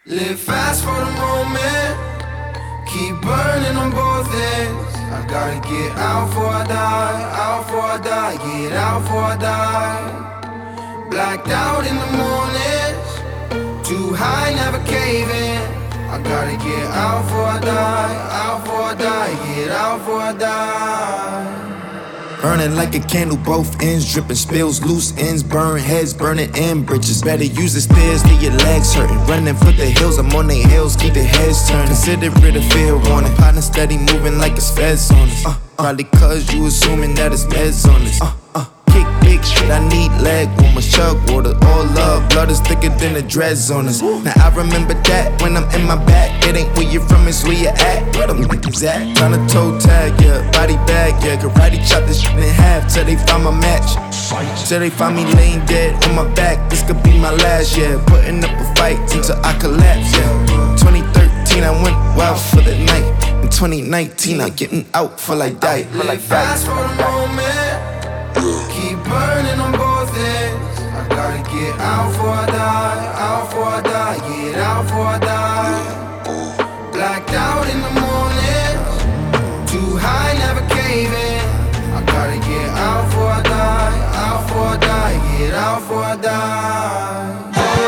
Live fast for the moment, keep burning on both ends. I gotta get out before I die, out before I die, get out before I die. Blacked out in the mornings, too high, never caving. I gotta get out before I die, out before I die, get out before I die. Burning like a candle, both ends dripping, spills, loose ends, burn heads, burning in bridges. Better use the stairs, leave your legs hurting. Running for the hills, I'm on their heels, keep their heads turning. Consider it a fair warning. Partner steady moving like it's feds on us. Probably cause you assuming that it's meds on us. Kick big shit, I need leg warmers, chug water, all love, blood is thicker than the dreads on us. Now I remember that when I'm in my back, it ain't where you from, it's where you at. Where them niggas at? Tryna toe tag, yeah, body bag, yeah, karate chop this shit in half till they find my match. Till they find me laying dead on my back, this could be my last, yeah. Putting up a fight until I collapse, yeah. 2013 I went wild for the night. In 2019 I'm getting out for like die. Live fast for the moment, keep burning on both ends. I gotta get out before I die, out before I die, get out before I die. Blacked out in the morning, too high, never caving. I gotta get out before I die, out before I die, get out before I die.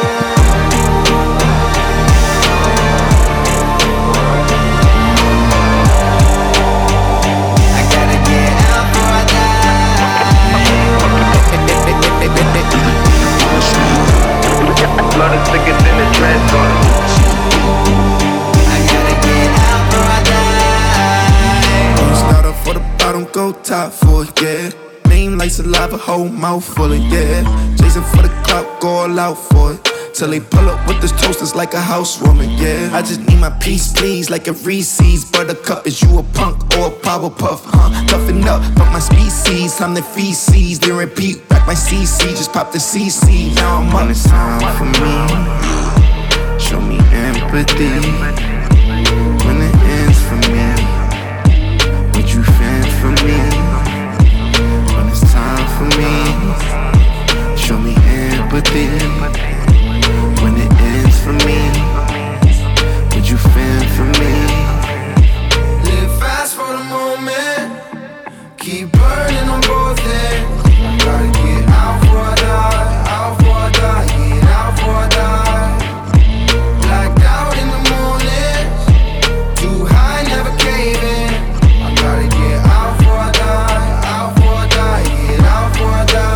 Blood is thicker than the dreads on it. I gotta get out before I die. Don't start off for the bottom, go top for it, yeah. Name like saliva, whole mouth full of, yeah. Chasing for the clout, go all out for it. Till they pull up with this toasters like a housewarming, yeah. I just need my peace, please, like a Reese's Buttercup. Is you a punk or a Powerpuff, huh? Toughen up, but my species, I'm the feces. Then repeat, back my CC, just pop the CC. Now I'm on this time for me. Show me empathy. When it ends for me, would you fend for me? When it's time for me, show me empathy. When it ends for me, would you fend for me? Live fast for the moment, keep burning on both ends. I gotta get out before I die, out before I die, get out before I die. Blacked out in the morning, too high, never caving. I gotta get out before I die, out before I die, get out before I die.